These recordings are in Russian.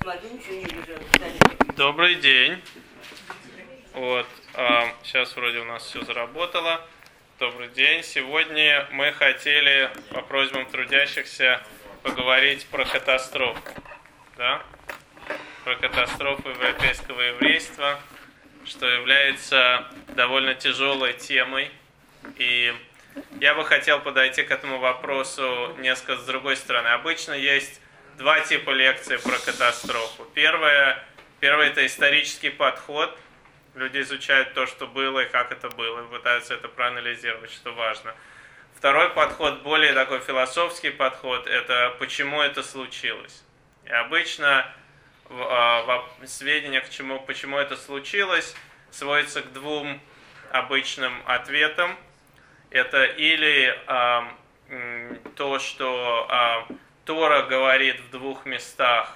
Добрый день. Вот, сейчас вроде у нас все заработало. Добрый день. Сегодня мы хотели по просьбам трудящихся поговорить про катастрофу. Да? Про катастрофу европейского еврейства, что является довольно тяжелой темой. И я бы хотел подойти к этому вопросу несколько с другой стороны. Обычно есть два типа лекций про катастрофу. Первое это исторический подход. Люди изучают то, что было и как это было, и пытаются это проанализировать, что важно. Второй подход, более такой философский подход, это почему это случилось. И обычно сведения, почему это случилось, сводятся к двум обычным ответам. Это или то, что Тора говорит в двух местах,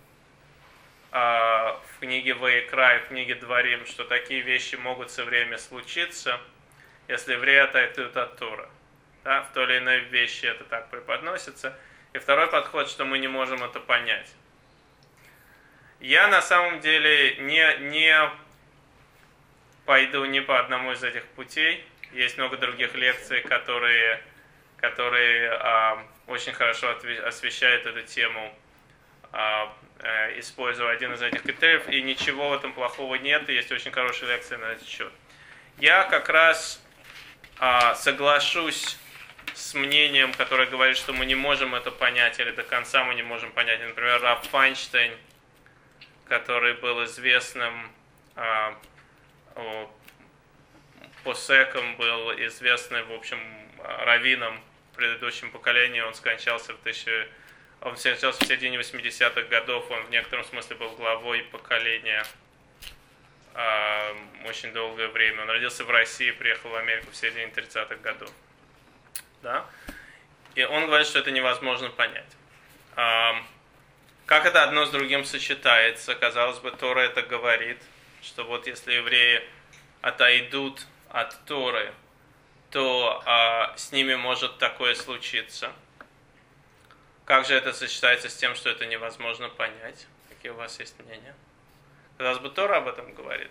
в книге Ваикра и в книге Дворим, что такие вещи могут со временем случиться, если евреи отойдут от Тора. Да? В той или иной вещи это так преподносится. И второй подход, что мы не можем это понять. Я на самом деле не пойду ни по одному из этих путей. Есть много других лекций, которые очень хорошо освещают эту тему, используя один из этих критериев, и ничего в этом плохого нет, и есть очень хорошие лекции на этот счет. Я как раз соглашусь с мнением, которое говорит, что мы не можем это понять, или до конца мы не можем понять. Например, Рав Файнштейн, который был известным посеком, был известным, в общем, раввином в предыдущем поколении, он скончался в середине 80-х годов, он в некотором смысле был главой поколения очень долгое время. Он родился в России, приехал в Америку в середине 30-х годов. Да? И он говорит, что это невозможно понять. Как это одно с другим сочетается? Казалось бы, Тора это говорит, что вот если евреи отойдут от Торы, то с ними может такое случиться. Как же это сочетается с тем, что это невозможно понять? Какие у вас есть мнения? Казалось бы, Тора об этом говорит.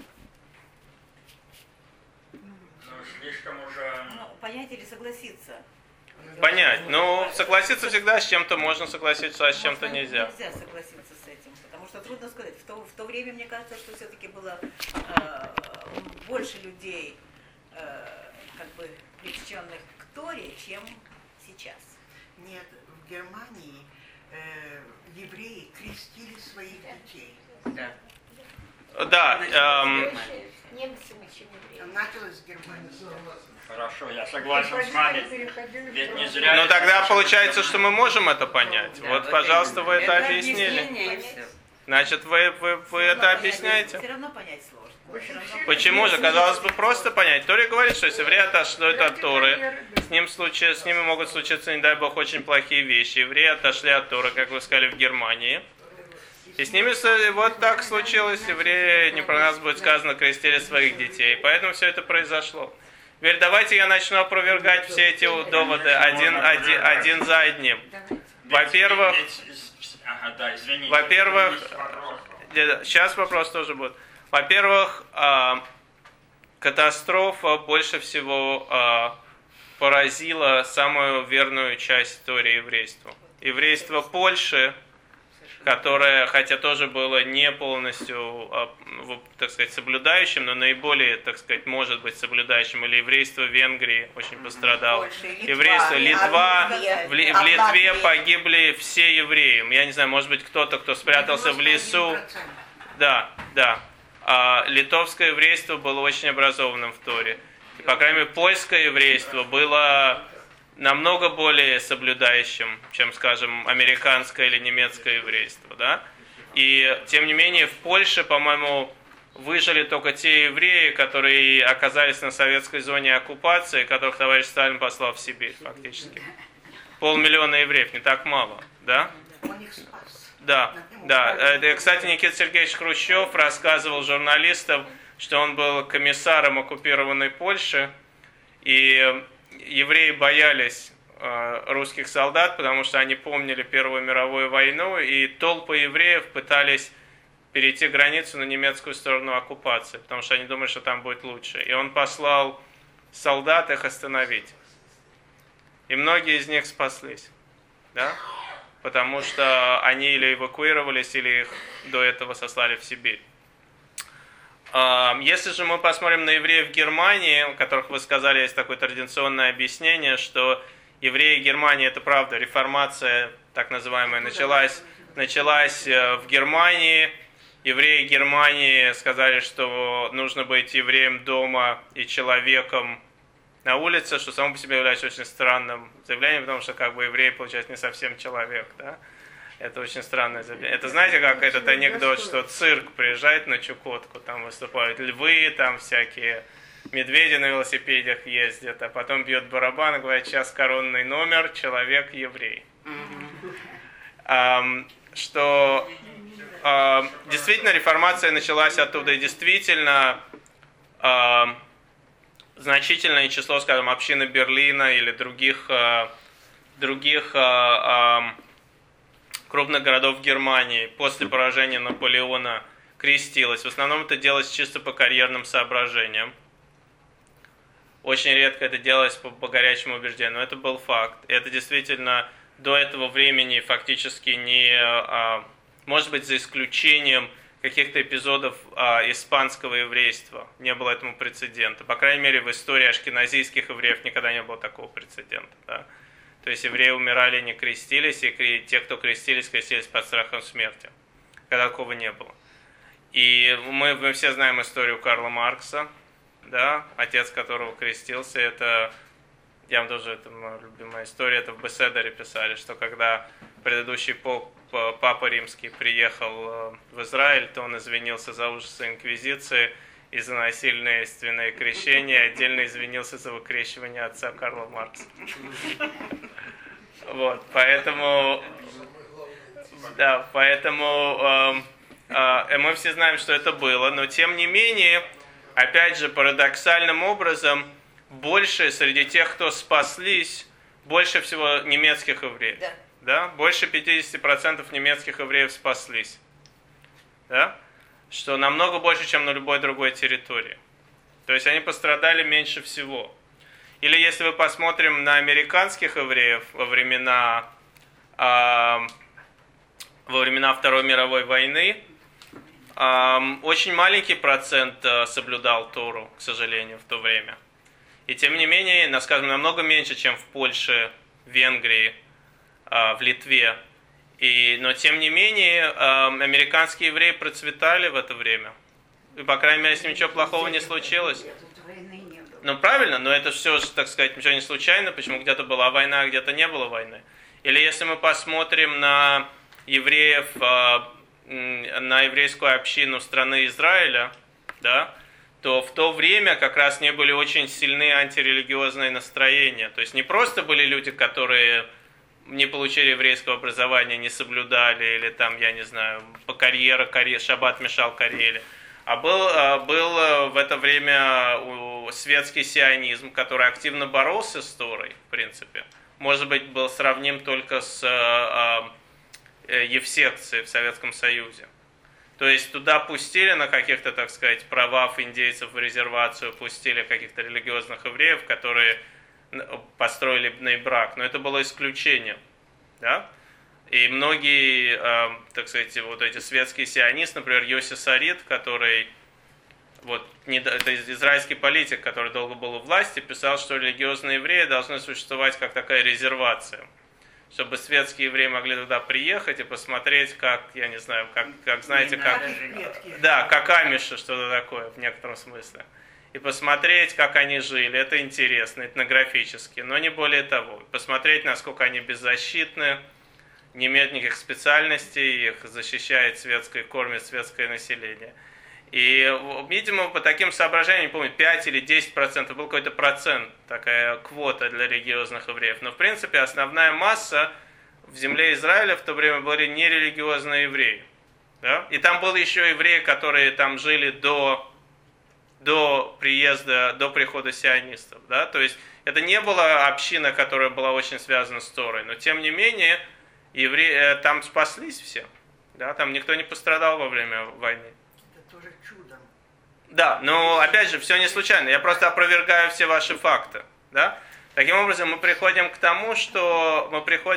Слишком уже... понять или согласиться? Понять. Согласиться всегда, с чем-то можно согласиться, а с чем-то нельзя. Нельзя согласиться с этим, потому что трудно сказать. В то время, мне кажется, что все-таки было больше людей, привлеченных к Торе, чем сейчас. Нет, в Германии евреи крестили своих детей. Да. Немцы еще не евреи. Началось с Германии. Хорошо, я согласен с вами. Ведь не зря... Но тогда получается, что мы можем это понять. Вот, пожалуйста, вы это объяснили. Значит, вы это объясняете? Все равно понять сложно. Почему же? Казалось бы, просто понять. Тора говорит, что если евреи отошли от Торы, с ними могут случиться, не дай Бог, очень плохие вещи. Евреи отошли от Торы, как вы сказали, в Германии. И с ними вот так случилось. Евреи, не про нас будет сказано, крестили своих детей. Поэтому все это произошло. Теперь давайте я начну опровергать все эти доводы один за одним. Во-первых, сейчас вопрос тоже будет. Во-первых, катастрофа больше всего поразила самую верную часть истории еврейства. Еврейство Польши, которое, хотя тоже было не полностью, так сказать, соблюдающим, но наиболее, так сказать, может быть соблюдающим, или еврейство Венгрии очень пострадало. Еврейство Литва, в Литве погибли все евреи. Я не знаю, может быть, кто спрятался в лесу. Да. Литовское еврейство было очень образованным в Торе. И, по крайней мере, польское еврейство было намного более соблюдающим, чем, скажем, американское или немецкое еврейство. Да? И, тем не менее, в Польше, по-моему, выжили только те евреи, которые оказались на советской зоне оккупации, которых товарищ Сталин послал в Сибирь, фактически. 500 000 евреев, не так мало. Да? Он их спас. Да. Кстати, Никита Сергеевич Хрущев рассказывал журналистам, что он был комиссаром оккупированной Польши, и евреи боялись русских солдат, потому что они помнили Первую мировую войну, и толпы евреев пытались перейти границу на немецкую сторону оккупации, потому что они думали, что там будет лучше. И он послал солдат их остановить. И многие из них спаслись, да? Потому что они или эвакуировались, или их до этого сослали в Сибирь. Если же мы посмотрим на евреев Германии, у которых вы сказали, есть такое традиционное объяснение, что евреи Германии, это правда, реформация так называемая началась в Германии. Евреи Германии сказали, что нужно быть евреем дома и человеком на улице, что само по себе является очень странным заявлением, потому что как бы еврей, получается, не совсем человек, да? Это очень странное заявление. Это знаете, как этот анекдот, что цирк приезжает на Чукотку, там выступают львы, там всякие медведи на велосипедах ездят, а потом бьет барабан и говорит, сейчас коронный номер, человек-еврей. Что действительно реформация началась оттуда, и действительно значительное число, скажем, общины Берлина или других крупных городов Германии после поражения Наполеона крестилось. В основном это делалось чисто по карьерным соображениям. Очень редко это делалось по горячему убеждению, но это был факт. И это действительно до этого времени фактически не, может быть, за исключением каких-то эпизодов испанского еврейства, не было этому прецедента. По крайней мере, в истории ашкеназийских евреев никогда не было такого прецедента. Да? То есть евреи умирали, не крестились, и те, кто крестились под страхом смерти. Когда такого не было. И мы все знаем историю Карла Маркса, да? Отец которого крестился. Это, я вам тоже, это моя любимая история, это в Беседере писали, что когда предыдущий Папа Римский приехал в Израиль, то он извинился за ужасы инквизиции и за насильственное крещение, отдельно извинился за выкрещивание отца Карла Маркса. Вот, поэтому мы все знаем, что это было, но тем не менее, опять же, парадоксальным образом, больше среди тех, кто спаслись, больше всего немецких евреев. Да? Больше 50% немецких евреев спаслись. Да? Что намного больше, чем на любой другой территории. То есть они пострадали меньше всего. Или если мы посмотрим на американских евреев во времена Второй мировой войны, очень маленький процент соблюдал Тору, к сожалению, в то время. И тем не менее, скажем, намного меньше, чем в Польше, Венгрии, в Литве. Но тем не менее, американские евреи процветали в это время. И, по крайней мере, с ним ничего плохого не случилось. Ну, правильно, но это все, так сказать, ничего не случайно. Почему где-то была война, а где-то не было войны. Или если мы посмотрим на евреев, на еврейскую общину страны Израиля, да, то в то время как раз не были очень сильны антирелигиозные настроения. То есть не просто были люди, которые не получили еврейского образования, не соблюдали, или там, я не знаю, шаббат мешал карьере. А был в это время светский сионизм, который активно боролся с Торой, в принципе. Может быть, был сравним только с Евсекцией в Советском Союзе. То есть туда пустили на каких-то, так сказать, правах индейцев в резервацию, пустили каких-то религиозных евреев, которые построили брак, но это было исключением, да? И многие, так сказать, вот эти светские сионисты, например, Йоси Сарит, который, это израильский политик, который долго был у власти, писал, что религиозные евреи должны существовать как такая резервация, чтобы светские евреи могли туда приехать и посмотреть, как, я не знаю, как знаете, как амиши, что-то такое в некотором смысле. И посмотреть, как они жили. Это интересно, этнографически, но не более того. Посмотреть, насколько они беззащитны, не имеют никаких специальностей, их защищает кормит светское население. И, видимо, по таким соображениям, не помню, 5 или 10%, был какой-то процент, такая квота для религиозных евреев. Но, в принципе, основная масса в земле Израиля в то время были нерелигиозные евреи. Да? И там были еще евреи, которые там жили до до прихода сионистов. Да? То есть это не была община, которая была очень связана с Торой, но тем не менее евреи там спаслись все. Да? Там никто не пострадал во время войны. Это тоже чудом. Да, но опять же, все не случайно. Я просто опровергаю все ваши факты. Да? Таким образом, мы приходим к тому, что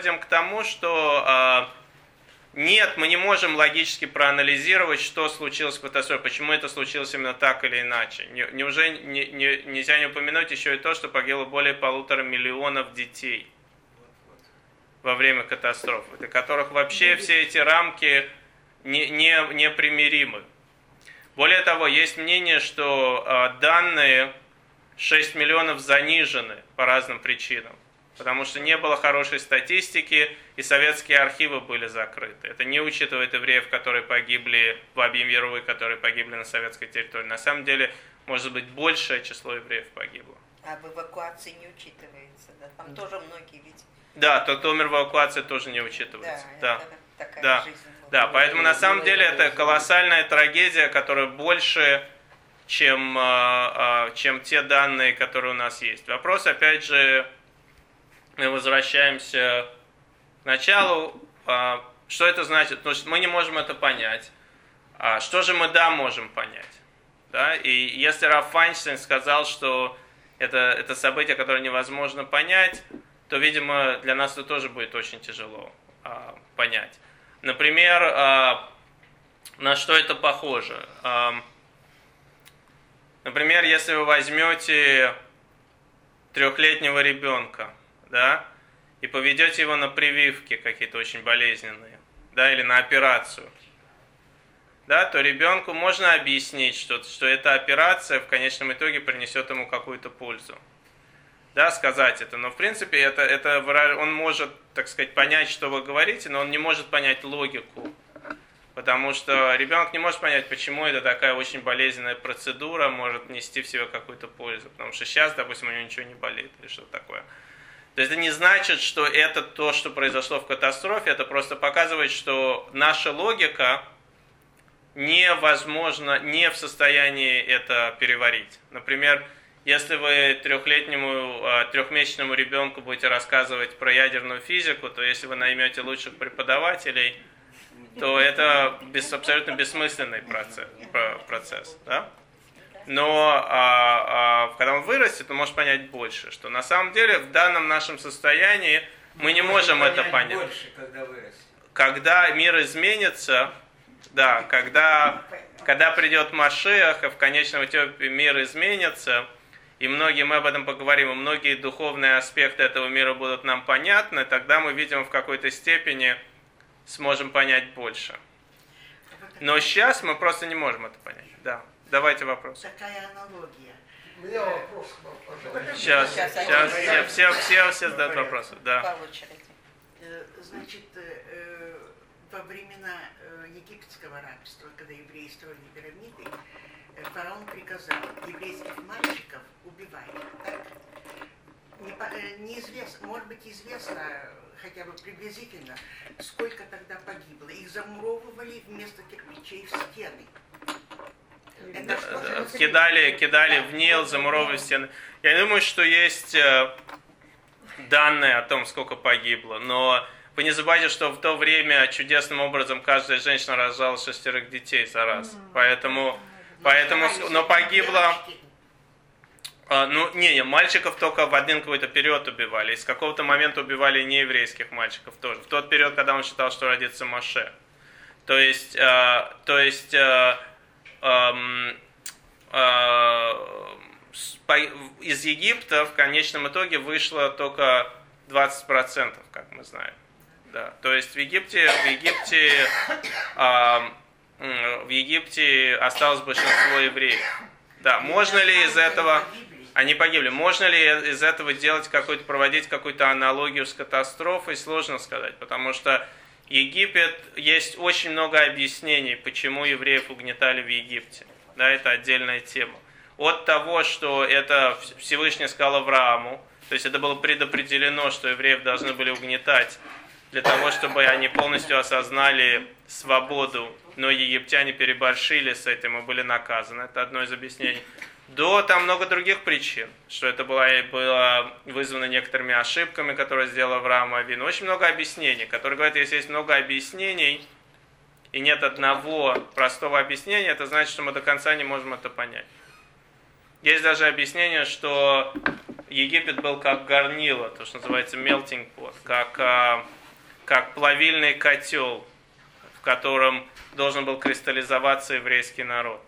нет, мы не можем логически проанализировать, что случилось в катастрофе, почему это случилось именно так или иначе. Неужели нельзя не упомянуть еще и то, что погибло более 1,5 миллиона детей во время катастрофы, для которых вообще все эти рамки непримиримы. Более того, есть мнение, что данные 6 миллионов занижены по разным причинам, потому что не было хорошей статистики, и советские архивы были закрыты. Это не учитывает евреев, которые погибли в Абьем-Яровой, которые погибли на советской территории. На самом деле, может быть, большее число евреев погибло. А в эвакуации не учитывается, да? Там тоже многие ведь... Да, тот, кто умер в эвакуации, тоже не учитывается. Да, это такая да. жизнь была. Да, поэтому на самом деле это колоссальная трагедия, которая больше, чем те данные, которые у нас есть. Вопрос, опять же, мы возвращаемся к началу. Что это значит? Потому что мы не можем это понять. Что же мы можем понять? Да? И если Раф Файнштейн сказал, что это событие, которое невозможно понять, то, видимо, для нас это тоже будет очень тяжело понять. Например, на что это похоже? Например, если вы возьмете 3-летнего ребенка, да, и поведете его на прививки какие-то очень болезненные, да, или на операцию, да, то ребенку можно объяснить, что эта операция в конечном итоге принесет ему какую-то пользу. Да, сказать это. Но в принципе он может, так сказать, понять, что вы говорите, но он не может понять логику. Потому что ребенок не может понять, почему это такая очень болезненная процедура может нести в себе какую-то пользу. Потому что сейчас, допустим, у него ничего не болит или что-то такое. То есть это не значит, что это то, что произошло в катастрофе, это просто показывает, что наша логика невозможно, не в состоянии это переварить. Например, если вы 3-месячному ребенку будете рассказывать про ядерную физику, то если вы наймете лучших преподавателей, то это абсолютно бессмысленный процесс. Да? Но когда он вырастет, он может понять больше, что на самом деле в данном нашем состоянии мы не можем это понять. Больше, когда вырастет. Когда мир изменится, да, когда придет Машиах, и в конечном итоге мир изменится, и мы об этом поговорим, и многие духовные аспекты этого мира будут нам понятны, тогда мы, видимо, в какой-то степени сможем понять больше. Но сейчас мы просто не можем это понять. Да, давайте вопрос. Такая аналогия. У меня вопрос к вам, пожалуйста. Сейчас все задают вопросы. Да. По очереди. Значит, во времена египетского рабства, когда евреи строили пирамиды, фараон приказал еврейских мальчиков убивать. Так? Неизвестно, может быть, известно хотя бы приблизительно, сколько тогда погибло. Их замуровывали вместо кирпичей в стены. Кидали в Нил, замуровывали стены. Я не думаю, что есть данные о том, сколько погибло, но вы не забывайте, что в то время чудесным образом каждая женщина рожала 6 детей за раз. Поэтому, но погибло... мальчиков только в один какой-то период убивали. И с какого-то момента убивали нееврейских мальчиков тоже. В тот период, когда он считал, что родится Моше. То есть из Египта в конечном итоге вышло только 20%, как мы знаем. Да. То есть в Египте осталось большинство евреев. Да. Можно ли из этого... Они погибли. Можно ли из этого проводить какую-то аналогию с катастрофой, сложно сказать, потому что Египет, есть очень много объяснений, почему евреев угнетали в Египте. Да, это отдельная тема. От того, что это Всевышний сказал Аврааму, то есть это было предопределено, что евреев должны были угнетать для того, чтобы они полностью осознали свободу, но египтяне переборщили с этим и были наказаны. Это одно из объяснений. до там много других причин, что это было вызвано некоторыми ошибками, которые сделал Авраам Авину. Очень много объяснений, которые говорят, если есть много объяснений, и нет одного простого объяснения, это значит, что мы до конца не можем это понять. Есть даже объяснение, что Египет был как горнило, то, что называется melting pot, как плавильный котел, в котором должен был кристаллизоваться еврейский народ.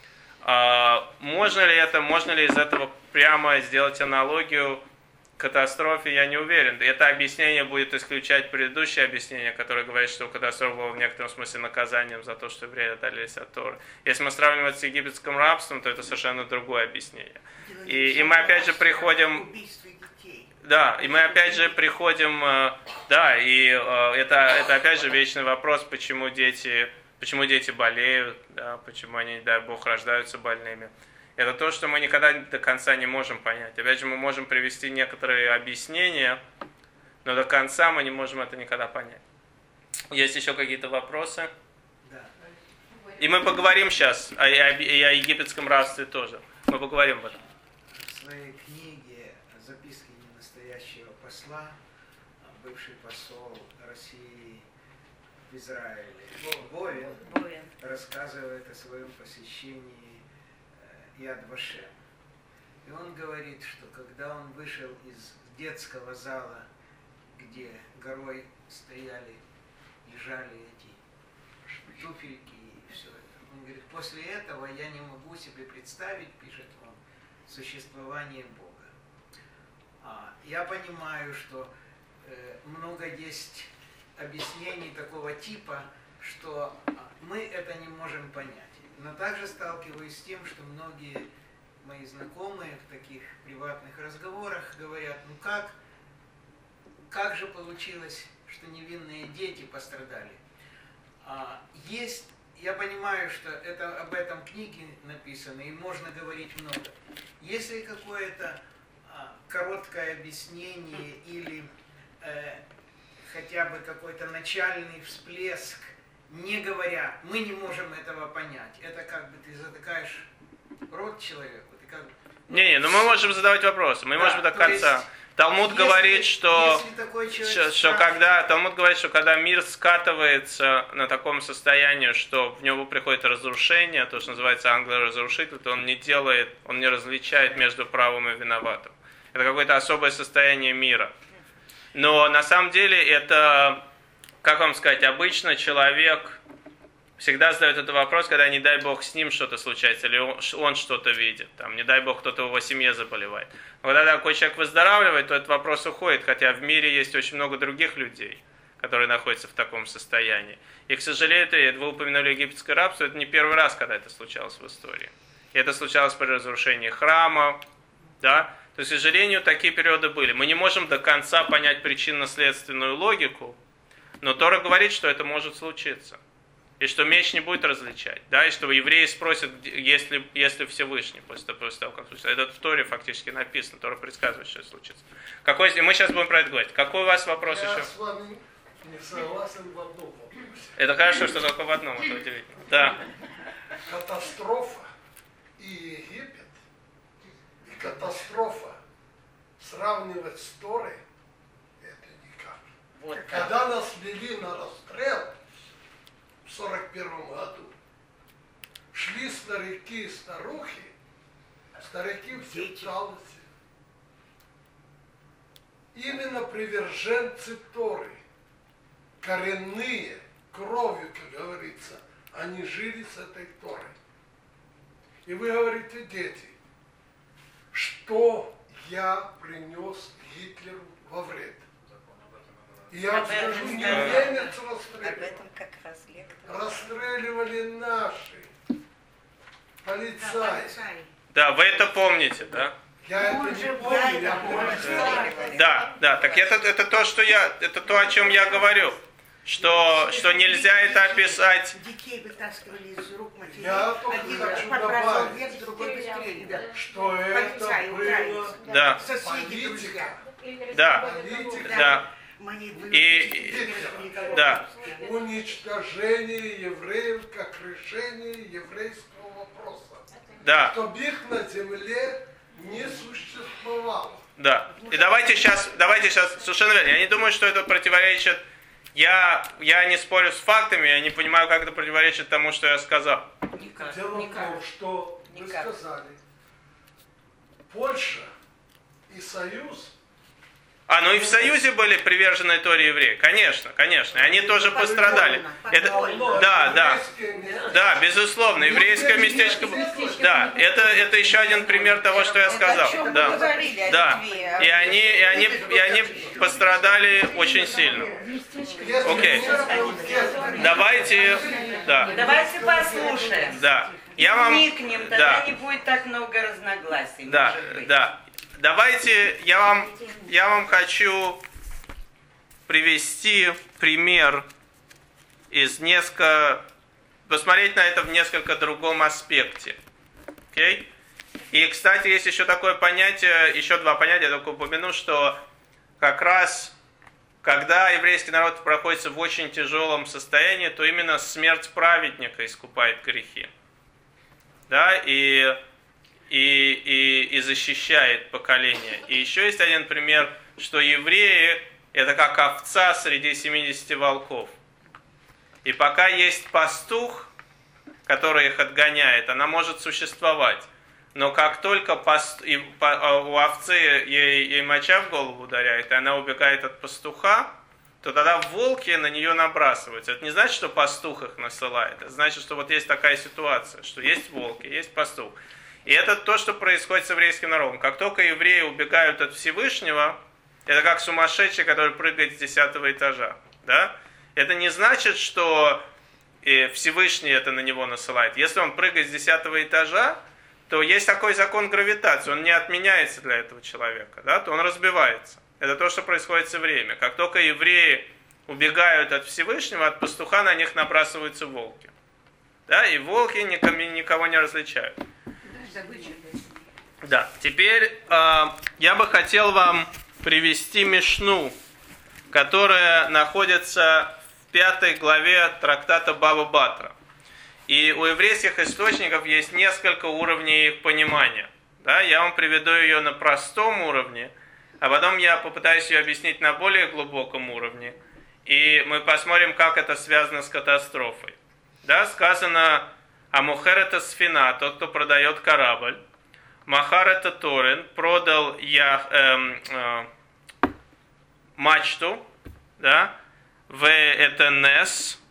Можно ли из этого прямо сделать аналогию к катастрофе, я не уверен. Это объяснение будет исключать предыдущее объяснение, которое говорит, что катастрофа была в некотором смысле наказанием за то, что евреи отдалились от Торы. Если мы сравниваем это с египетским рабством, то это совершенно другое объяснение. И мы опять же приходим... Да, и мы опять же приходим... Да, и это опять же вечный вопрос, почему дети болеют, да, почему они, не дай Бог, рождаются больными. Это то, что мы никогда до конца не можем понять. Опять же, мы можем привести некоторые объяснения, но до конца мы не можем это никогда понять. Есть еще какие-то вопросы? Да. И мы поговорим сейчас о египетском рабстве тоже. Мы поговорим об этом. В своей книге «Записки ненастоящего посла» бывший посол России в Израиле Бовин рассказывает о своем посещении Яд Вашем. И он говорит, что когда он вышел из детского зала, где горой лежали эти туфельки и все это, он говорит, после этого я не могу себе представить, пишет он, существование Бога. Я понимаю, что много есть объяснений такого типа, что мы это не можем понять. Но также сталкиваюсь с тем, что многие мои знакомые в таких приватных разговорах говорят, ну как же получилось, что невинные дети пострадали. Я понимаю, что об этом книге написано, и можно говорить много. Если какое-то короткое объяснение или хотя бы какой-то начальный всплеск, не говоря, мы не можем этого понять. Это как бы ты затыкаешь рот человеку. Не, ну мы можем задавать вопросы, мы можем до конца. Талмуд говорит, что когда мир скатывается на таком состоянии, что в него приходит разрушение, то, что называется ангел-разрушитель, то он не различает между правым и виноватым. Это какое-то особое состояние мира. Но на самом деле это, как вам сказать, обычно человек всегда задает этот вопрос, когда, не дай Бог, с ним что-то случается, или он что-то видит, там, не дай Бог, кто-то в его семье заболевает. Но когда такой человек выздоравливает, то этот вопрос уходит, хотя в мире есть очень много других людей, которые находятся в таком состоянии. И, к сожалению, вы упомянули египетское рабство, это не первый раз, когда это случалось в истории. И это случалось при разрушении храма, да. То есть, к сожалению, такие периоды были. Мы не можем до конца понять причинно-следственную логику, но Тора говорит, что это может случиться. И что меч не будет различать. Да? И что евреи спросят, если Всевышний, после того, как случится. Это в Торе фактически написано. Тора предсказывает, что это случится. Мы сейчас будем про это говорить. Какой у вас вопрос еще? Я с вами не согласен в одном вопросе. Это хорошо, что только в одном. Это удивительно. Да. Катастрофа и Египет, и катастрофа сравнивать с Торой, это никак. Когда нас вели на расстрел в 1941 году, шли старики и старухи, старики все в жалости. Именно приверженцы Торы, коренные, кровью, как говорится, они жили с этой Торой. И вы говорите, дети, что я принес Гитлеру во вред. И я вам скажу, не немец расстреливал. Об этом как раз лектор. Расстреливали наши полицаи. Да, вы это помните, да? Я это не помню, я помню. Да, так это то, о чем я говорю. Что нельзя это описать. Детей вытаскивали из рук матерей. Я только Один хочу подбрасывал добавить, вверх, другой быстрее. Да. что это Полицаи, было Да. Соседи, друзья. политика. Да. Политика. Да. Да. Уничтожение евреев как решение еврейского вопроса. Да. Чтобы их на земле не существовало. Да. И давайте сейчас, совершенно верно, я не думаю, что это противоречит, я не спорю с фактами, я не понимаю, как это противоречит тому, что я сказал. Дело в том, что вы сказали, Польша и Союз. Ну и в Союзе были привержены Торе евреи, конечно, и они тоже пострадали. Да, безусловно, еврейское местечко. Да, это еще один пример того, что я сказал. Да, и они пострадали очень сильно. Окей. Давайте послушаем. Да. Я вам. Вникнем, тогда не будет так много разногласий. Да. Давайте, я вам хочу привести пример посмотреть на это в несколько другом аспекте. Okay? И, кстати, есть еще такое понятие, еще два понятия, я только упомяну, что как раз, когда еврейский народ находится в очень тяжелом состоянии, то именно смерть праведника искупает грехи. Да, и защищает поколение. И еще есть один пример, что евреи – это как овца среди 70 волков. И пока есть пастух, который их отгоняет, она может существовать. Но как только у овцы ей моча в голову ударяет, и она убегает от пастуха, то тогда волки на нее набрасываются. Это не значит, что пастух их насылает. Это значит, что вот есть такая ситуация, что есть волки, есть пастух. И это то, что происходит с еврейским народом. Как только евреи убегают от Всевышнего, это как сумасшедший, который прыгает с 10-го этажа. Да? Это не значит, что Всевышний это на него насылает. Если он прыгает с 10-го этажа, то есть такой закон гравитации, он не отменяется для этого человека, да? То он разбивается. Это то, что происходит со временем. Как только евреи убегают от Всевышнего, от пастуха на них набрасываются волки. Да? И волки никого не различают. Да, теперь я бы хотел вам привести Мишну, которая находится в 5 главе трактата Баба Батра. И у еврейских источников есть несколько уровней их понимания. Да, я вам приведу ее на простом уровне, а потом я попытаюсь ее объяснить на более глубоком уровне. И мы посмотрим, как это связано с катастрофой. Да, сказано: Амухер это сфина, тот, кто продает корабль. Махар это торен, продал мачту. Да? В это нес.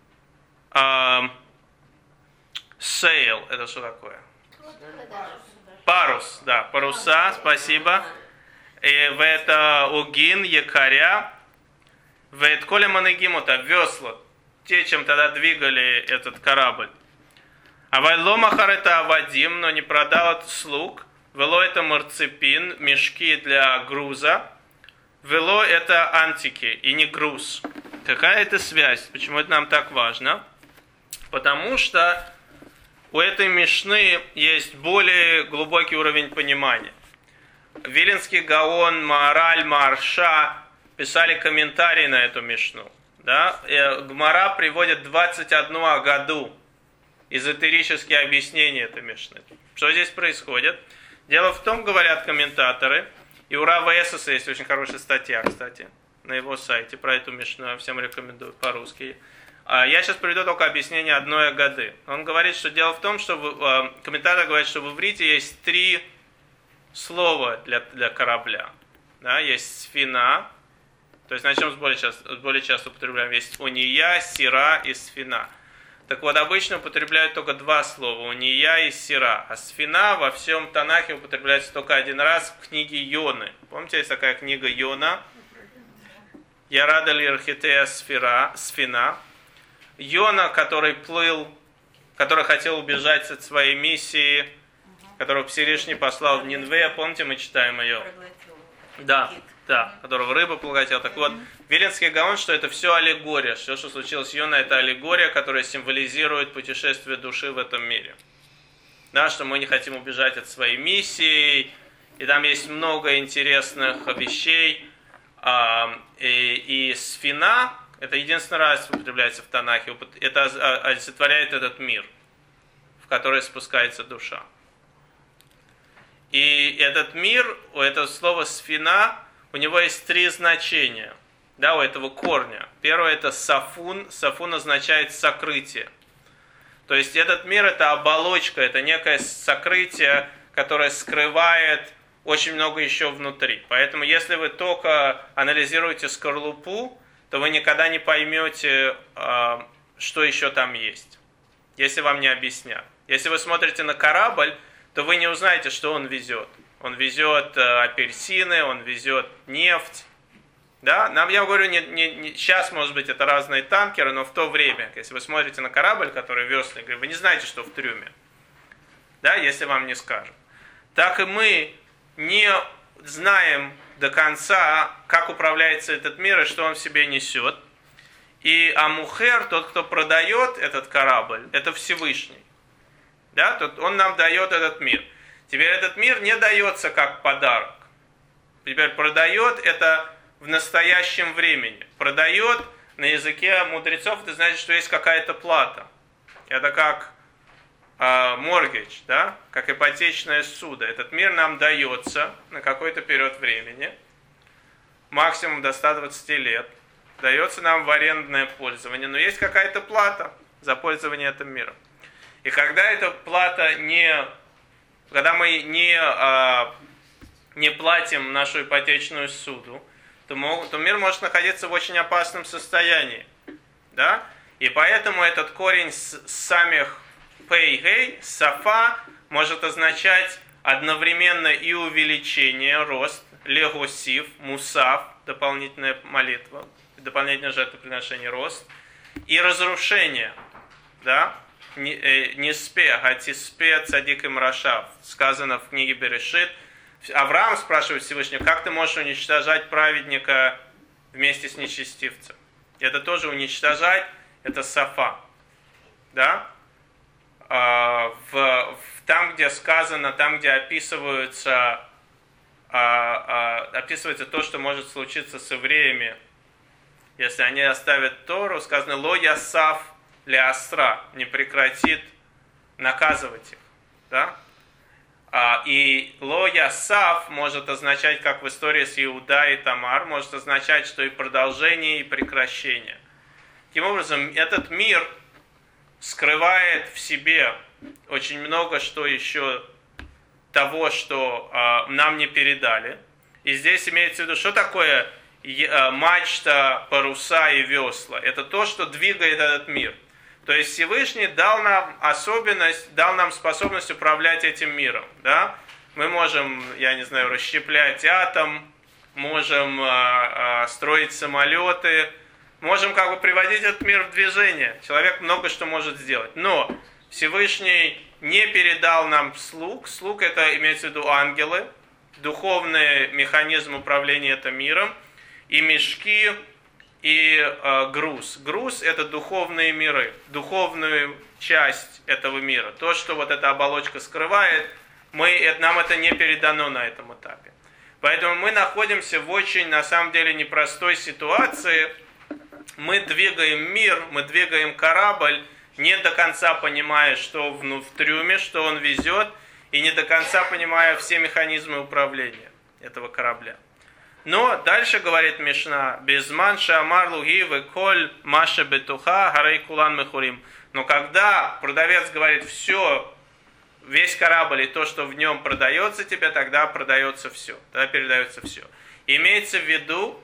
Сейл, это что такое? Парус, да, паруса, спасибо. И в это угин, якоря. В это коля манегимота, весла. Те, чем тогда двигали этот корабль. А вайло махар это авадим, но не продал это слуг. Вело это марципин, мешки для груза. Вело это антики и не груз. Какая это связь? Почему это нам так важно? Потому что у этой Мишны есть более глубокий уровень понимания. Виленский Гаон, Маораль, Марша писали комментарии на эту Мишну. Да? Гмара приводит 21 агаду, эзотерические объяснения этой Мишны. Что здесь происходит? Дело в том, говорят комментаторы, и у Рава Эсоса есть очень хорошая статья, кстати, на его сайте про эту Мишну, я всем рекомендую по-русски. Я сейчас приведу только объяснение одной агады. Он говорит, что дело в том, что комментатор говорит, что в иврите есть 3 слова для корабля. Да, есть сфина, то есть начнем с более часто употребляем. Есть уния, сира и сфина. Так вот, обычно употребляют только 2 слова, уния и сира. А сфина во всем Танахе употребляется только 1 раз в книге Йоны. Помните, есть такая книга Йона? Ярада лирхитея сфина. Йона, который хотел убежать от своей миссии, которого Всевышний послал в Нинве, помните, мы читаем ее? Да, которого рыба поглотила. Так вот, Виленский Гаон, что это все аллегория. Все, что случилось с Йоной, это аллегория, которая символизирует путешествие души в этом мире. Да, что мы не хотим убежать от своей миссии, и там есть много интересных вещей. И сфина, это единственный раз употребляется в Танахе, это олицетворяет этот мир, в который спускается душа. И этот мир, у этого слова сфина, у него есть 3 значения, да, у этого корня. Первое это сафун, сафун означает сокрытие. То есть этот мир это оболочка, это некое сокрытие, которое скрывает очень много еще внутри. Поэтому если вы только анализируете скорлупу, то вы никогда не поймете, что еще там есть, если вам не объяснят. Если вы смотрите на корабль, то вы не узнаете, что он везет. Он везет апельсины, он везет нефть. Да? Я говорю, сейчас, может быть, это разные танкеры, но в то время, если вы смотрите на корабль, который вез, вы не знаете, что в трюме. Да? Если вам не скажут. Так и мы не знаем до конца, как управляется этот мир и что он в себе несет. И Амухер, тот, кто продает этот корабль, это Всевышний. Да? Он нам дает этот мир. Теперь этот мир не дается как подарок. Теперь продает это в настоящем времени. Продает на языке мудрецов, это значит, что есть какая-то плата. Это как mortgage, да? Как ипотечное ссуда. Этот мир нам дается на какой-то период времени, максимум до 120 лет. Дается нам в арендное пользование, но есть какая-то плата за пользование этим миром. И когда эта плата когда мы не платим нашу ипотечную ссуду, то мир может находиться в очень опасном состоянии. Да? И поэтому этот корень самих пей-гей, сафа, может означать одновременно и увеличение, рост, легосив, мусав, дополнительная молитва, дополнительное жертвоприношение, рост, и разрушение. Да? Ниспе, гатиспе, цадик и мрашав. Сказано в книге Берешит. Авраам спрашивает Всевышнего, как ты можешь уничтожать праведника вместе с нечестивцем? Это тоже уничтожать, это сафа. Да? Там, где сказано, там, где описывается то, что может случиться с евреями, если они оставят Тору, сказано «Ло ясав ле астра», не прекратит наказывать их. Да? И «Ло ясав» может означать, как в истории с Иуда и Тамар, может означать, что и продолжение, и прекращение. Таким образом, этот мир скрывает в себе очень много что еще того, что нам не передали. И здесь имеется в виду, что такое мачта, паруса и весла. Это то, что двигает этот мир. То есть Всевышний дал нам способность управлять этим миром. Да? Мы можем, расщеплять атом, можем строить самолеты, можем приводить этот мир в движение. Человек много что может сделать. Но Всевышний не передал нам слуг. Слуг это имеется в виду ангелы, духовный механизм управления этим миром, и мешки, и груз. Груз это духовные миры, духовную часть этого мира. То, что вот эта оболочка скрывает, нам это не передано на этом этапе. Поэтому мы находимся в очень, на самом деле, непростой ситуации. Мы двигаем мир, мы двигаем корабль, не до конца понимая, что в трюме, что он везет, и не до конца понимая все механизмы управления этого корабля. Но дальше говорит Мишна, «Безман шамар луги веколь маша бетуха гарей кулан мехурим». Но когда продавец говорит «все», весь корабль и то, что в нем продается тебе, тогда продается все, тогда передается все. Имеется в виду,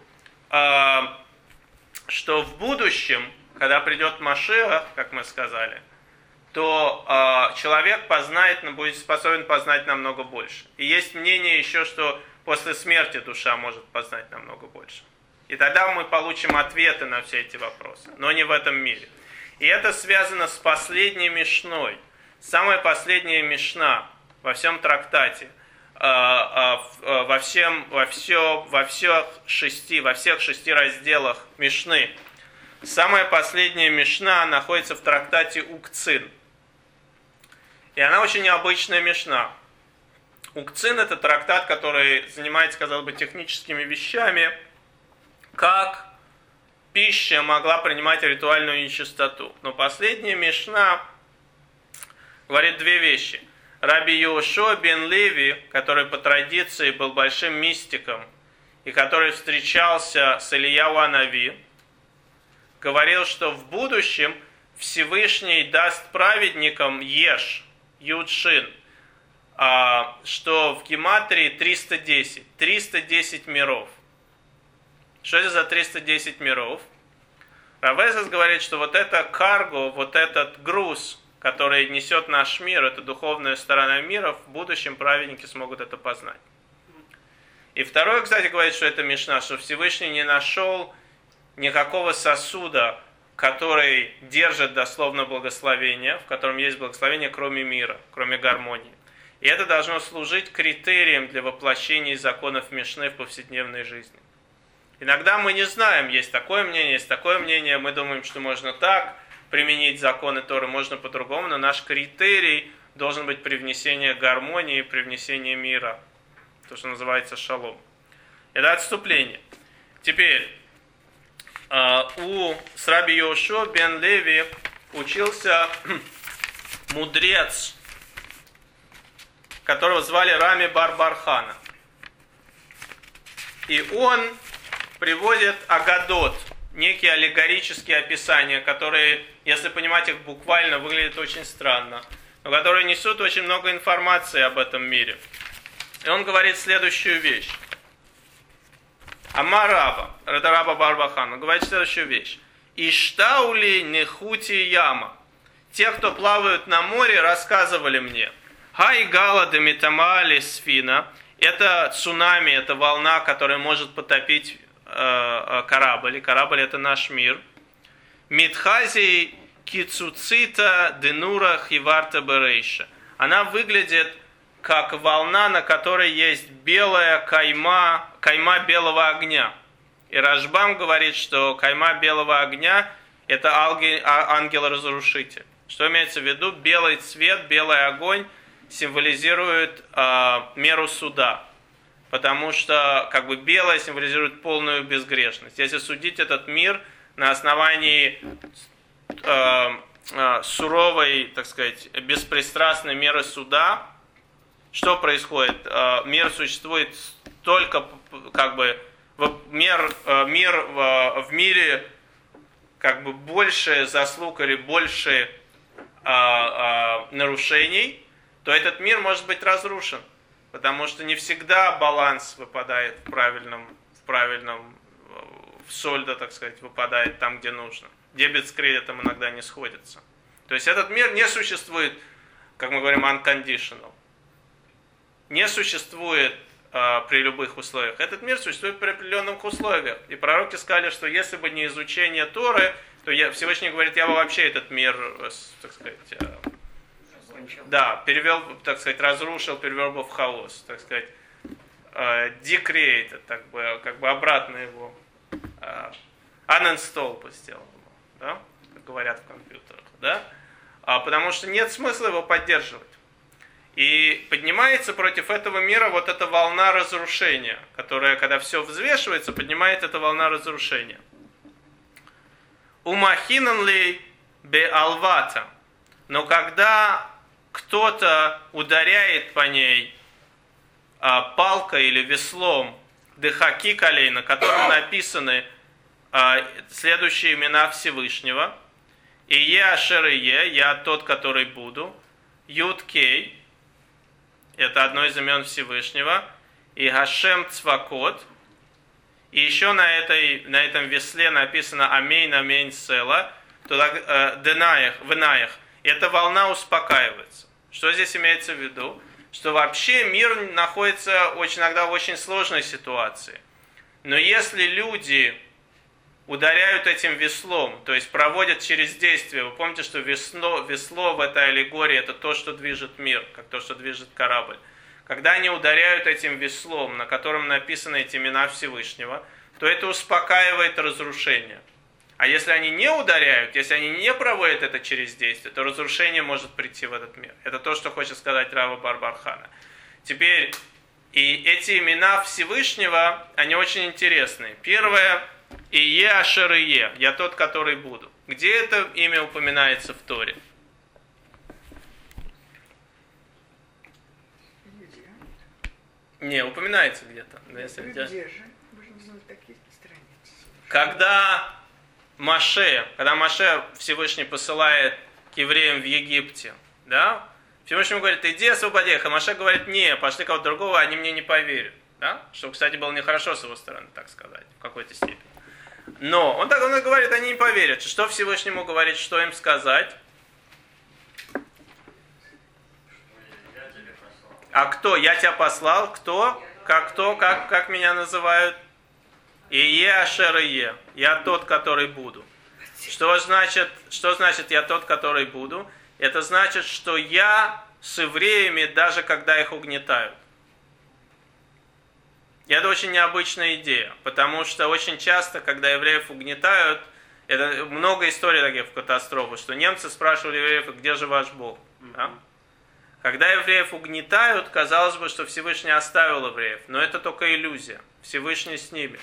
что в будущем, когда придет Машиах, как мы сказали, то человек будет способен познать намного больше. И есть мнение еще, что после смерти душа может познать намного больше. И тогда мы получим ответы на все эти вопросы, но не в этом мире. И это связано с последней мишной. Самая последняя мишна во всем трактате, во всех 6 разделах мишны. Самая последняя мишна находится в трактате Укцин. И она очень необычная мишна. Укцин это трактат, который занимается, казалось бы, техническими вещами, как пища могла принимать ритуальную нечистоту. Но последняя Мишна говорит две вещи. Раби Йошуа бен Леви, который по традиции был большим мистиком и который встречался с Ильяу Анави, говорил, что в будущем Всевышний даст праведникам Еш, Юдшин, что в гематрии 310. 310 миров. Что это за 310 миров? Рав Эзес говорит, что вот это карго, вот этот груз, который несет наш мир, это духовная сторона мира, в будущем праведники смогут это познать. И второе, кстати, говорит, что это Мишна, что Всевышний не нашел никакого сосуда, который держит дословно благословение, в котором есть благословение, кроме мира, кроме гармонии. И это должно служить критерием для воплощения законов Мишны в повседневной жизни. Иногда мы не знаем, есть такое мнение, мы думаем, что можно так применить законы Торы, можно по-другому, но наш критерий должен быть привнесение гармонии, привнесение мира, то, что называется шалом. Это отступление. Теперь, с Раби Йошуа бен Леви учился мудрец, которого звали Рами бар Бархана. И он приводит агадот, некие аллегорические описания, которые, если понимать их буквально, выглядят очень странно, но которые несут очень много информации об этом мире. И он говорит следующую вещь. Амар Раба, Раба бар Бархан, он говорит следующую вещь. Иштаули нехути яма. Те, кто плавают на море, рассказывали мне. Хай гала демитамали сфина. Это цунами, это волна, которая может потопить корабль. И корабль это наш мир. Митхази кицуцита денура хиварта берейша. Она выглядит как волна, на которой есть белая кайма белого огня. И Рашбам говорит, что кайма белого огня – это ангел-разрушитель. Что имеется в виду? Белый цвет, белый огонь символизирует меру суда. Потому что белое символизирует полную безгрешность. Если судить этот мир на основании суровой, так сказать, беспристрастной меры суда, что происходит? Мир существует только мир в мире больше заслуг или больше нарушений, то этот мир может быть разрушен. Потому что не всегда баланс выпадает в сольдо, так сказать, выпадает там, где нужно. Дебет с кредитом иногда не сходятся. То есть этот мир не существует, как мы говорим, unconditional. Не существует при любых условиях. Этот мир существует при определенных условиях. И пророки сказали, что если бы не изучение Торы, то Всевышний говорит, я бы вообще этот мир, так сказать, перевел, так сказать, разрушил, перевел бы в хаос, так сказать, decreated, как бы обратно его, uninstall бы сделал, да, как говорят в компьютерах, да, потому что нет смысла его поддерживать. И поднимается против этого мира вот эта волна разрушения, которая, когда все взвешивается, поднимает эта волна разрушения. Умахинан ли бе алвата, но когда кто-то ударяет по ней палкой или веслом, дыхаки калей, на котором написаны следующие имена Всевышнего, и я ашер ие, я тот, который буду, Юд Кей, это одно из имен Всевышнего, и Хашем Цвакот, и еще на этом весле написано Амейн, Амейн Села, туда Денаях, Венаях. Эта волна успокаивается. Что здесь имеется в виду? Что вообще мир находится иногда в очень сложной ситуации. Но если люди ударяют этим веслом, то есть проводят через действие, вы помните, что весло в этой аллегории это то, что движет мир, как то, что движет корабль. Когда они ударяют этим веслом, на котором написаны эти имена Всевышнего, то это успокаивает разрушение. А если они не ударяют, если они не проводят это через действие, то разрушение может прийти в этот мир. Это то, что хочет сказать Рава бар Бархана. Теперь, и эти имена Всевышнего, они очень интересные. Первое, Ие ашер ие, я тот, который буду. Где это имя упоминается в Торе? Не, упоминается где-то. Где же? Вы же не знали такие страницы. Когда Моше Всевышний посылает к евреям в Египте, да? Всевышний говорит, иди освободи их. А Моше говорит, не, пошли кого-то другого, они мне не поверят. Да? Что, кстати, было нехорошо с его стороны, так сказать, в какой-то степени. Но он говорит, они не поверят. Что Всевышнему говорит, что им сказать? А кто? Я тебя послал? Кто? Как меня называют? Ие ашер ие. Я тот, который буду. Что значит я тот, который буду? Это значит, что я с евреями, даже когда их угнетают. И это очень необычная идея, потому что очень часто, когда евреев угнетают, это много историй таких в катастрофу, что немцы спрашивали евреев, где же ваш Бог? Да? Когда евреев угнетают, казалось бы, что Всевышний оставил евреев, но это только иллюзия. Всевышний с ними.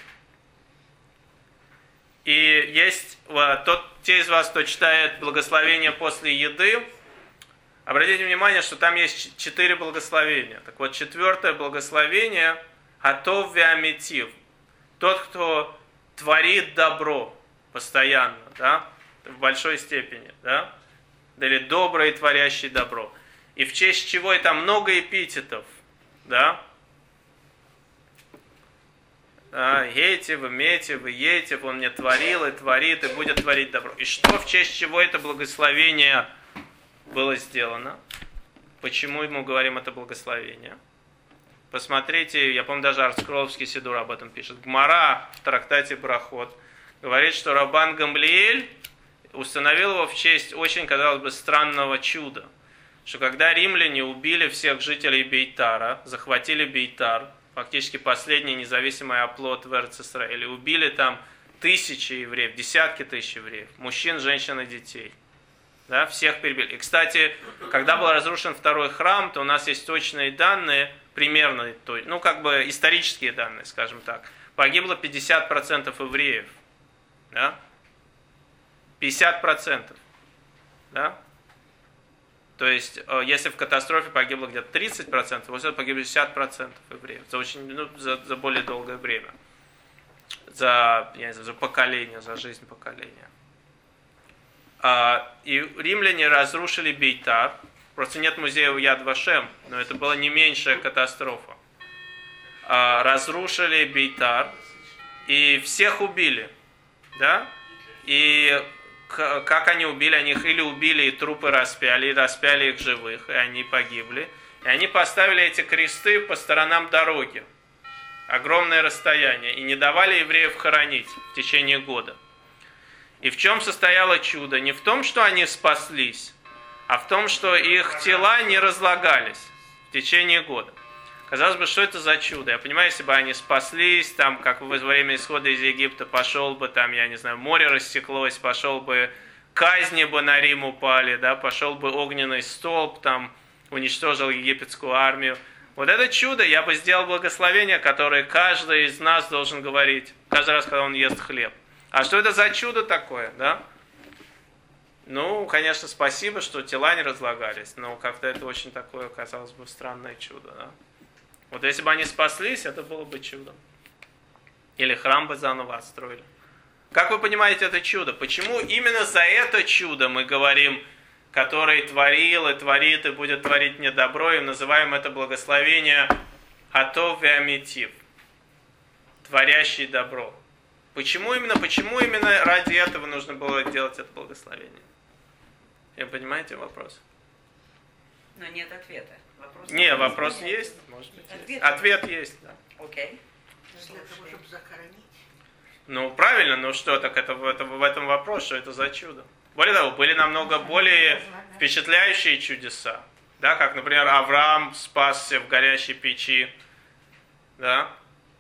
И есть те из вас, кто читает благословения после еды, обратите внимание, что там есть 4 благословения. Так вот, 4 благословение Атов веамитив. Тот, кто творит добро постоянно, да, в большой степени, да, или добрый, творящий добро. И в честь чего это много эпитетов, да. Гейтив, Метив, Ейтив, он мне творил и творит, и будет творить добро. И что, в честь чего это благословение было сделано? Почему мы говорим это благословение? Посмотрите, я помню, даже Арскроловский Сидур об этом пишет. Гмара в трактате Брахот говорит, что Рабан Гамлиэль установил его в честь очень, казалось бы, странного чуда. Что когда римляне убили всех жителей Бейтара, захватили Бейтар, фактически последний независимый оплот в Эрец-Исраэле, убили там тысячи евреев, десятки тысяч евреев, мужчин, женщин и детей. Да, всех перебили. И, кстати, когда был разрушен второй храм, то у нас есть точные данные, примерно, исторические данные, скажем так. Погибло 50% евреев. Да? 50%. Да? То есть, если в катастрофе погибло где-то 30%, вот это погибло 60% евреев. За более долгое время. За поколение, за жизнь поколения. И римляне разрушили Бейтар. Просто нет музея Яд Вашем, но это была не меньшая катастрофа. Разрушили Бейтар и всех убили. Да? И как они убили? Они их или убили и трупы распяли, и распяли их живых, и они погибли. И они поставили эти кресты по сторонам дороги. Огромное расстояние. И не давали евреев хоронить в течение года. И в чем состояло чудо? Не в том, что они спаслись, а в том, что их тела не разлагались в течение года. Казалось бы, что это за чудо? Я понимаю, если бы они спаслись, там, как во время исхода из Египта, пошел бы, там, я не знаю, море растеклось, пошел бы, казни бы на Рим упали, да, пошел бы огненный столб, там, уничтожил египетскую армию. Вот это чудо, я бы сделал благословение, которое каждый из нас должен говорить, каждый раз, когда он ест хлеб. А что это за чудо такое, да? Ну, конечно, спасибо, что тела не разлагались, но как-то это очень такое, казалось бы, странное чудо, да? Вот если бы они спаслись, это было бы чудом. Или храм бы заново отстроили. Как вы понимаете это чудо? Почему именно за это чудо мы говорим, который творил и творит и будет творить мне добро, и называем это благословение Атов веамитив, творящий добро? Почему именно ради этого нужно было делать это благословение? Вы понимаете вопрос? Но нет ответа. Вопрос есть, может быть. Ответ есть, да. Окей. Для того, чтобы захоронить. Ну, правильно, но что, так это в этом вопрос, что это за чудо. Более того, были намного более впечатляющие чудеса. Да, как, например, Авраам спасся в горящей печи. Да.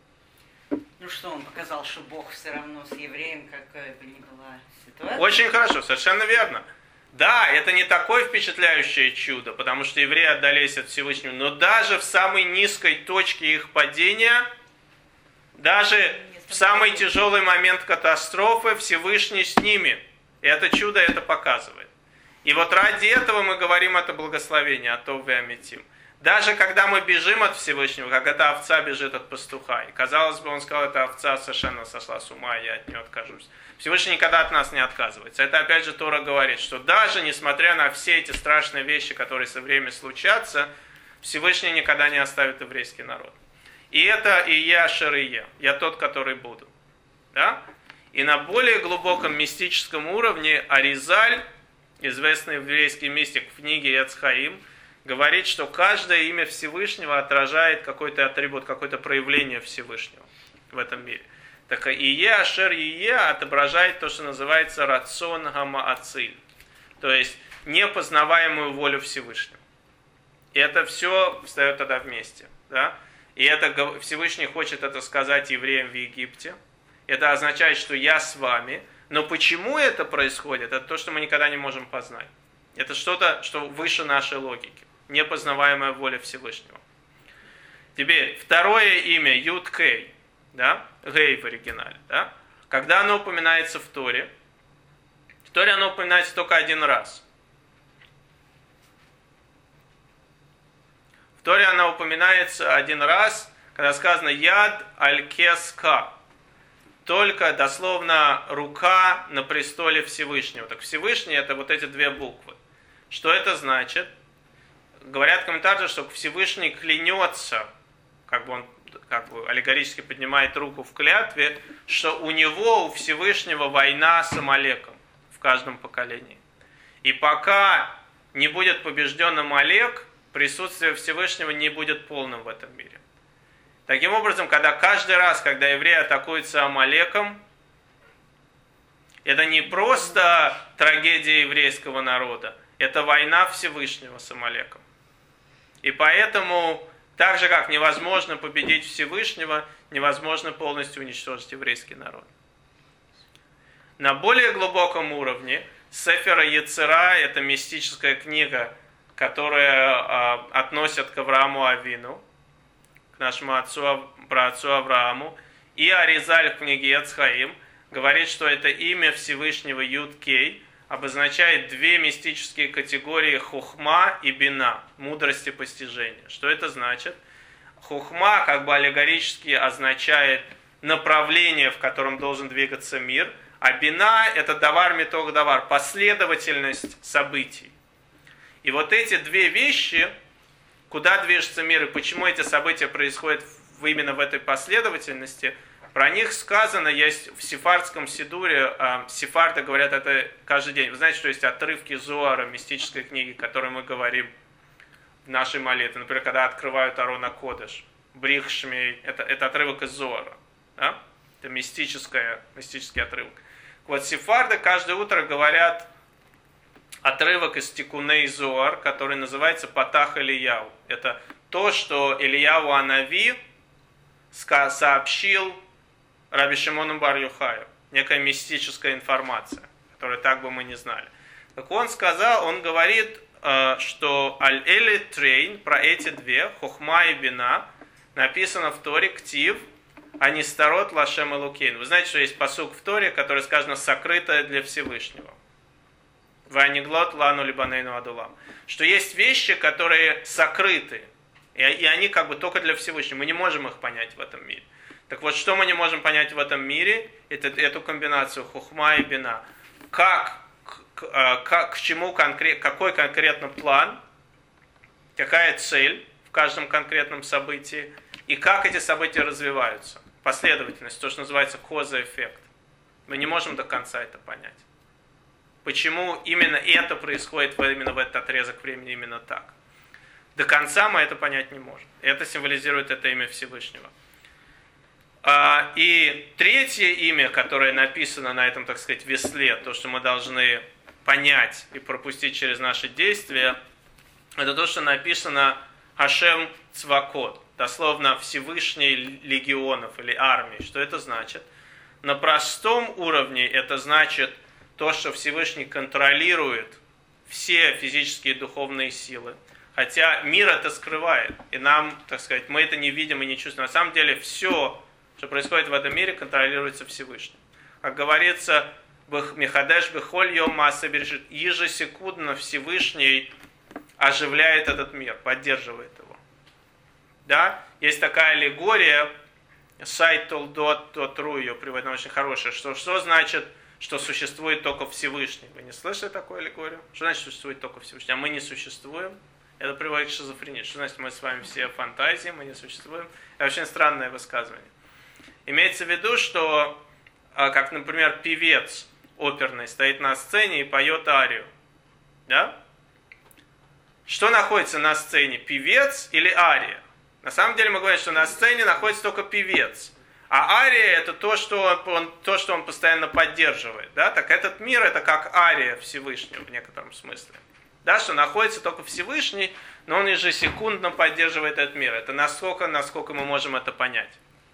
Ну что, он показал, что Бог все равно с евреем, какая бы ни была ситуация. Очень хорошо, совершенно верно. Да, это не такое впечатляющее чудо, потому что евреи отдались от Всевышнего, но даже в самой низкой точке их падения, даже В самый тяжелый момент катастрофы Всевышний с ними. И это чудо это показывает. И вот ради этого мы говорим это благословение, атов веамитим. Даже когда мы бежим от Всевышнего, как эта овца бежит от пастуха. И казалось бы, он сказал, эта овца совершенно сошла с ума, я от нее откажусь. Всевышний никогда от нас не отказывается. Это опять же Тора говорит, что даже несмотря на все эти страшные вещи, которые со временем случатся, Всевышний никогда не оставит еврейский народ. И это и я Ашер Ие, я тот, который буду. Да? И на более глубоком мистическом уровне Аризаль, известный еврейский мистик в книге Эц Хаим, говорит, что каждое имя Всевышнего отражает какой-то атрибут, какое-то проявление Всевышнего в этом мире. Так Ие Ашер Ие отображает то, что называется рацион гамаациль, то есть непознаваемую волю Всевышнего. И это все встает тогда вместе. Да? И это Всевышний хочет это сказать евреям в Египте. Это означает, что я с вами. Но почему это происходит? Это то, что мы никогда не можем познать. Это что-то, что выше нашей логики. Непознаваемая воля Всевышнего. Теперь, второе имя, Юд Кей. Да? Гей в оригинале. Да? Когда оно упоминается в Торе оно упоминается только один раз. В Торе она упоминается один раз, когда сказано «Яд аль-кеска». Только дословно рука на престоле Всевышнего. Так Всевышний это вот эти две буквы. Что это значит? Говорят комментаторы, что Всевышний клянется, он аллегорически поднимает руку в клятве, что у него, у Всевышнего война с Амалеком в каждом поколении. И пока не будет побежден Амалек, присутствие Всевышнего не будет полным в этом мире. Таким образом, каждый раз, когда евреи атакуются Амалеком, это не просто трагедия еврейского народа, это война Всевышнего с Амалеком. И поэтому, так же как невозможно победить Всевышнего, невозможно полностью уничтожить еврейский народ. На более глубоком уровне Сефер Йецера – это мистическая книга, которая относят к Аврааму Авину, к нашему праотцу Аврааму, и Аризаль в книге Эц Хаим говорит, что это имя Всевышнего Юд Кей обозначает две мистические категории хухма и бина, мудрости постижения. Что это значит? Хухма аллегорически означает направление, в котором должен двигаться мир, а бина это давар митох давар, последовательность событий. И вот эти две вещи, куда движется мир и почему эти события происходят именно в этой последовательности, про них сказано, есть в сефардском сидуре, сефарды говорят это каждый день. Вы знаете, что есть отрывки Зоара, мистической книги, о которой мы говорим в нашей молитве. Например, когда открывают Арона Кодеш, Брих Шмей, это отрывок из Зоара. Да? Это мистический отрывок. Вот сефарды каждое утро говорят отрывок из Тикуней Зоар, который называется Патах Ильяу. Это то, что Ильяу Анави сообщил Раби Шимону бар Йохаю. Некая мистическая информация, которую так бы мы не знали. Так он говорит, что Аль-Эли Трейн, про эти две, Хохма и Бина, написано в Торе Ктив, Анистарот Лашем Элукейн. Вы знаете, что есть пасук в Торе, который сказано «сокрытое для Всевышнего». Ваниглот лану либанейну адулам. Что есть вещи, которые сокрыты, и они только для Всевышнего. Мы не можем их понять в этом мире. Так вот, что мы не можем понять в этом мире, это эту комбинацию хухма и бина. К чему какой конкретно план, какая цель в каждом конкретном событии, и как эти события развиваются. Последовательность, то, что называется коза-эффект. Мы не можем до конца это понять. Почему именно это происходит именно в этот отрезок времени именно так. До конца мы это понять не можем. Это символизирует это имя Всевышнего. И третье имя, которое написано на этом, так сказать, весле, то, что мы должны понять и пропустить через наши действия, это то, что написано Хашем Цвакот, дословно Всевышний легионов или армии. Что это значит? На простом уровне это значит то, что Всевышний контролирует все физические и духовные силы. Хотя мир это скрывает, и нам, так сказать, мы это не видим и не чувствуем. На самом деле все, Что происходит в этом мире, контролируется Всевышним. Как говорится, Михадеш Бехоль Йом Маасе Берешит, ежесекундно Всевышний оживляет этот мир, поддерживает его. Да? Есть такая аллегория, сайт Толдот.ру ее приводит, она очень хорошая, что значит, что существует только Всевышний. Вы не слышали такую аллегорию? Что значит существует только Всевышний? А мы не существуем? Это приводит к шизофрении. Что значит, мы с вами все фантазии, мы не существуем? Это очень странное высказывание. Имеется в виду, что, как, например, певец оперный стоит на сцене и поет арию. Да? Что находится на сцене, певец или ария? На самом деле мы говорим, что на сцене находится только певец. А ария это то, что он постоянно поддерживает. Да? Так этот мир это как ария Всевышнего в некотором смысле. Да? Что находится только Всевышний, но он ежесекундно поддерживает этот мир. Это насколько мы можем это понять.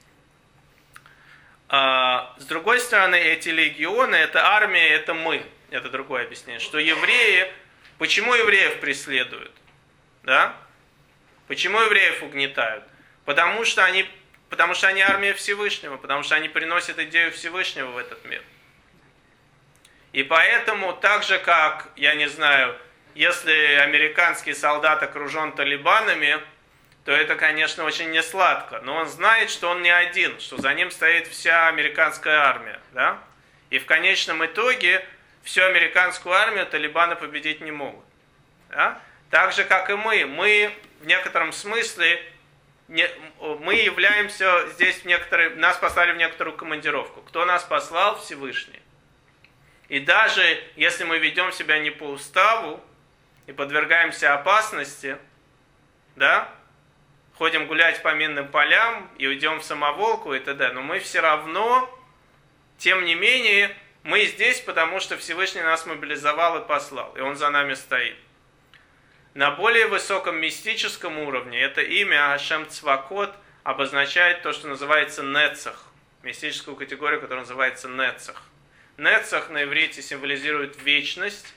С другой стороны, эти легионы, это армия, это мы. Это другое объяснение. Что евреи, почему евреев преследуют? Да? Почему евреев угнетают? Потому что они армия Всевышнего, потому что они приносят идею Всевышнего в этот мир. И поэтому, так же как, я не знаю, если американский солдат окружен талибанами, то это, конечно, очень несладко. Но он знает, что он не один, что за ним стоит вся американская армия. Да? И в конечном итоге всю американскую армию талибаны победить не могут. Да? Так же, как и мы. Мы в некотором смысле, мы являемся здесь, нас послали в некоторую командировку. Кто нас послал? Всевышний. И даже если мы ведем себя не по уставу и подвергаемся опасности, да, ходим гулять по минным полям и уйдем в самоволку и т.д., но мы все равно, тем не менее, мы здесь, потому что Всевышний нас мобилизовал и послал, и Он за нами стоит. На более высоком мистическом уровне это имя Ашем Цвакот обозначает то, что называется Нецах, мистическую категорию, которая называется Нецах. Нецах на иврите символизирует вечность,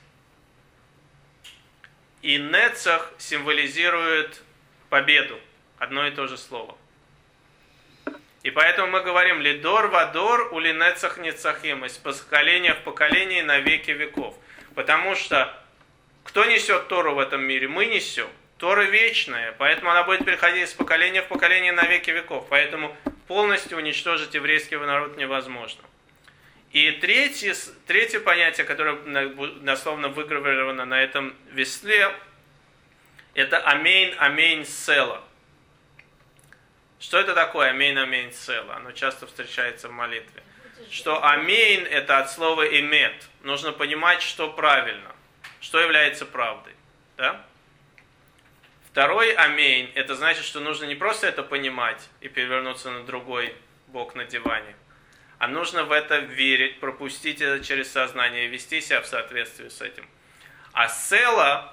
и Нецах символизирует победу. Одно и то же слово. И поэтому мы говорим «Лидор вадор ули нецах нецахим», из поколения в поколение на веки веков. Потому что кто несет Тору в этом мире? Мы несем. Тора вечная, поэтому она будет переходить из поколения в поколение на веки веков. Поэтому полностью уничтожить еврейский народ невозможно. И третье понятие, которое дословно выгравировано на этом весле, это амейн, амейн, села. Что это такое амейн, амейн, села? Оно часто встречается в молитве. Что амейн это от слова эмет. Нужно понимать, что правильно, что является правдой. Да? Второй амейн, это значит, что нужно не просто это понимать и перевернуться на другой бок на диване, а нужно в это верить, пропустить это через сознание и вести себя в соответствии с этим. А села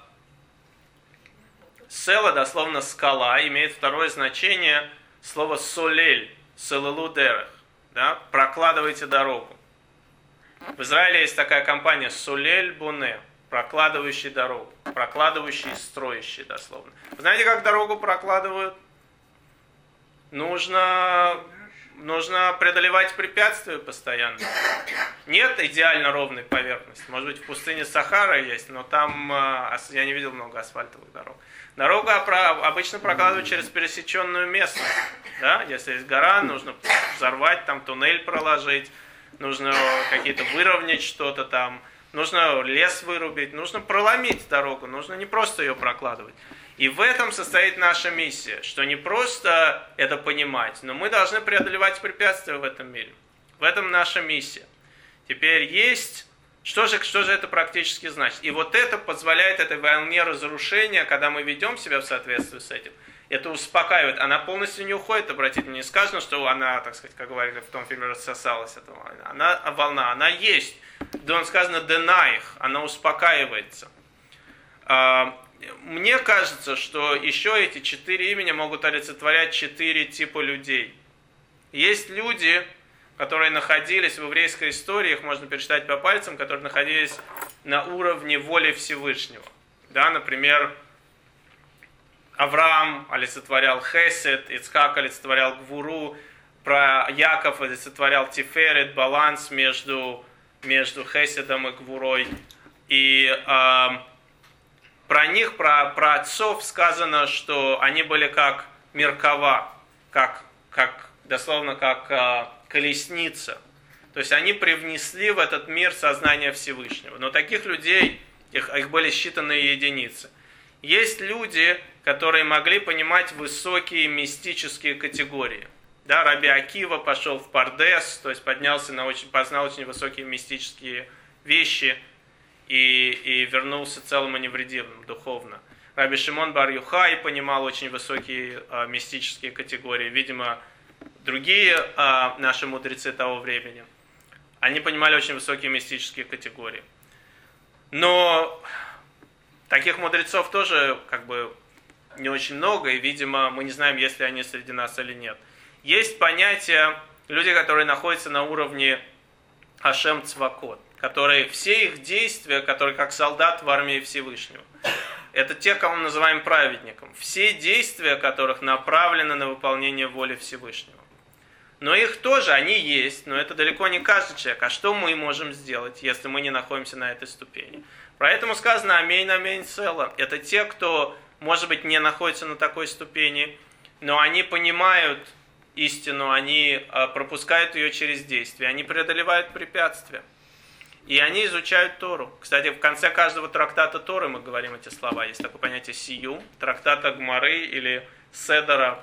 дословно скала, имеет второе значение слово солель, селелу дерех, да? Прокладывайте дорогу. В Израиле есть такая компания солель буне, прокладывающий дорогу, прокладывающий и строящий дословно. Вы знаете, как дорогу прокладывают? Нужно преодолевать препятствия постоянно. Нет идеально ровной поверхности. Может быть, в пустыне Сахара есть, но там я не видел много асфальтовых дорог. Дорогу обычно прокладывают через пересеченную местность. Да? Если есть гора, нужно взорвать, там туннель проложить, нужно какие-то выровнять что-то там, нужно лес вырубить, нужно проломить дорогу, нужно не просто ее прокладывать. И в этом состоит наша миссия, что не просто это понимать, но мы должны преодолевать препятствия в этом мире. В этом наша миссия. Теперь есть, что же это практически значит? И вот это позволяет этой волне разрушения, когда мы ведем себя в соответствии с этим, это успокаивает. Она полностью не уходит, обратите, не сказано, что она, так сказать, как говорили в том фильме, рассосалась. Она волна, она есть. Да, сказано «денаих», она успокаивается. Мне кажется, что еще эти 4 имени могут олицетворять 4 типа людей. Есть люди, которые находились в еврейской истории, их можно пересчитать по пальцам, которые находились на уровне воли Всевышнего. Да, например, Авраам олицетворял Хесед, Ицхак олицетворял Гвуру, про Яков олицетворял тиферет, баланс между хеседом и гвурой. И про них, про отцов сказано, что они были как меркава, дословно как колесница. То есть они привнесли в этот мир сознание Всевышнего. Но таких людей, их были считанные единицы. Есть люди, которые могли понимать высокие мистические категории. Да, Раби Акива пошел в Пардес, то есть познал очень высокие мистические вещи и вернулся целым и невредимым духовно. Раби Шимон бар Юхай понимал очень высокие мистические категории. Видимо, другие наши мудрецы того времени, они понимали очень высокие мистические категории. Но таких мудрецов тоже не очень много, и, видимо, мы не знаем, есть ли они среди нас или нет. Есть понятие, люди, которые находятся на уровне Ашем Цвакот, которые все их действия, которые как солдат в армии Всевышнего, это те, кого мы называем праведником. Все действия которых направлены на выполнение воли Всевышнего. Но их тоже, они есть, но это далеко не каждый человек. А что мы можем сделать, если мы не находимся на этой ступени? Поэтому сказано «Амейн, амейн, цела». Это те, кто, может быть, не находится на такой ступени, но они понимают истину, они пропускают ее через действие, они преодолевают препятствия. И они изучают Тору. Кстати, в конце каждого трактата Торы мы говорим эти слова. Есть такое понятие сию, трактата Гмары или Седера,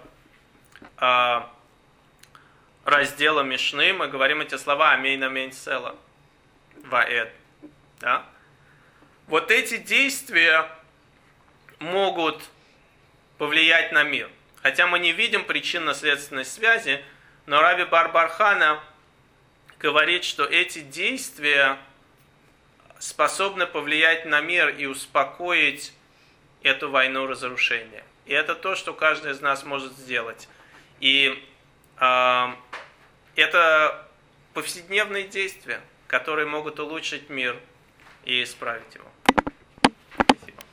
раздела Мишны, мы говорим эти слова «Амейн, амейн, цела», «Ваэд». Да? Вот эти действия могут повлиять на мир. Хотя мы не видим причинно-следственной связи, но Раби бар Бар-Хана говорит, что эти действия способны повлиять на мир и успокоить эту войну разрушения. И это то, что каждый из нас может сделать. И это повседневные действия, которые могут улучшить мир и исправить его.